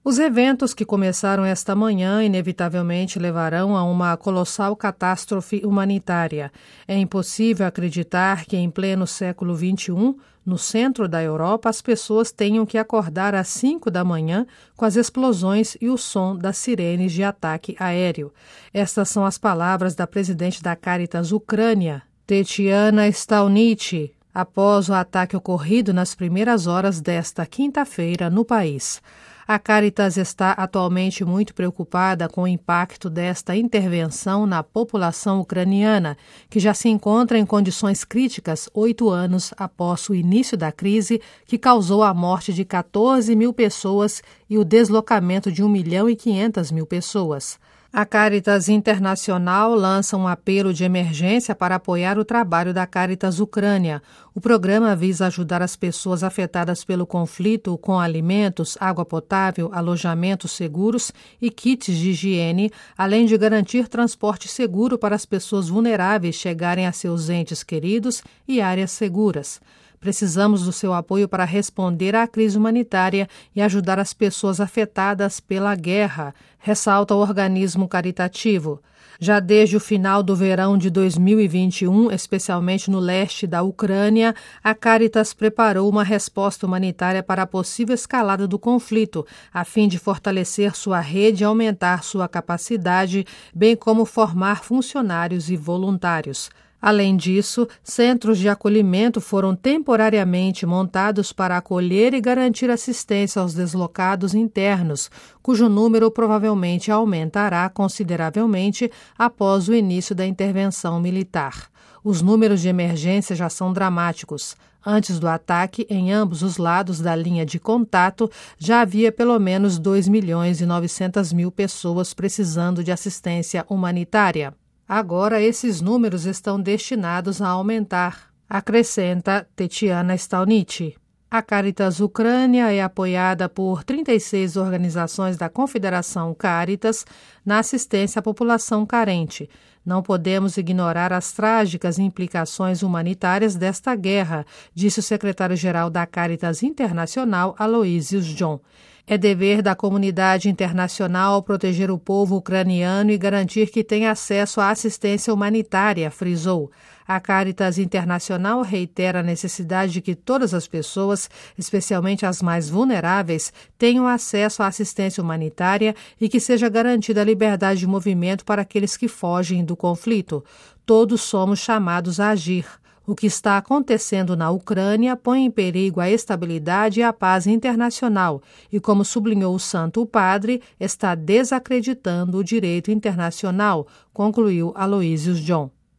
Os eventos que começaram esta manhã inevitavelmente levarão a uma colossal catástrofe humanitária. É impossível acreditar que em pleno século XXI, no centro da Europa, as pessoas tenham que acordar às 5 da manhã com as explosões e o som das sirenes de ataque aéreo. Estas são as palavras da presidente da Caritas Ucrânia, Tetiana Stalniczy, após o ataque ocorrido nas primeiras horas desta quinta-feira no país. A Caritas está atualmente muito preocupada com o impacto desta intervenção na população ucraniana, que já se encontra em condições críticas 8 anos após o início da crise, que causou a morte de 14 mil pessoas e o deslocamento de 1.500.000 pessoas. A Caritas Internacional lança um apelo de emergência para apoiar o trabalho da Caritas Ucrânia. O programa visa ajudar as pessoas afetadas pelo conflito com alimentos, água potável, alojamentos seguros e kits de higiene, além de garantir transporte seguro para as pessoas vulneráveis chegarem a seus entes queridos e áreas seguras. Precisamos do seu apoio para responder à crise humanitária e ajudar as pessoas afetadas pela guerra, ressalta o organismo caritativo. Já desde o final do verão de 2021, especialmente no leste da Ucrânia, a Caritas preparou uma resposta humanitária para a possível escalada do conflito, a fim de fortalecer sua rede e aumentar sua capacidade, bem como formar funcionários e voluntários. Além disso, centros de acolhimento foram temporariamente montados para acolher e garantir assistência aos deslocados internos, cujo número provavelmente aumentará consideravelmente após o início da intervenção militar. Os números de emergência já são dramáticos. Antes do ataque, em ambos os lados da linha de contato, já havia pelo menos 2.900.000 pessoas precisando de assistência humanitária. Agora, esses números estão destinados a aumentar, acrescenta Tetiana Stalniczy. A Caritas Ucrânia é apoiada por 36 organizações da Confederação Caritas na assistência à população carente. Não podemos ignorar as trágicas implicações humanitárias desta guerra, disse o secretário-geral da Caritas Internacional, Aloysius John. É dever da comunidade internacional proteger o povo ucraniano e garantir que tenha acesso à assistência humanitária, frisou. A Caritas Internacional reitera a necessidade de que todas as pessoas, especialmente as mais vulneráveis, tenham acesso à assistência humanitária e que seja garantida a liberdade de movimento para aqueles que fogem do conflito. Todos somos chamados a agir. O que está acontecendo na Ucrânia põe em perigo a estabilidade e a paz internacional e, como sublinhou o Santo Padre, está desacreditando o direito internacional, concluiu Aloysius John.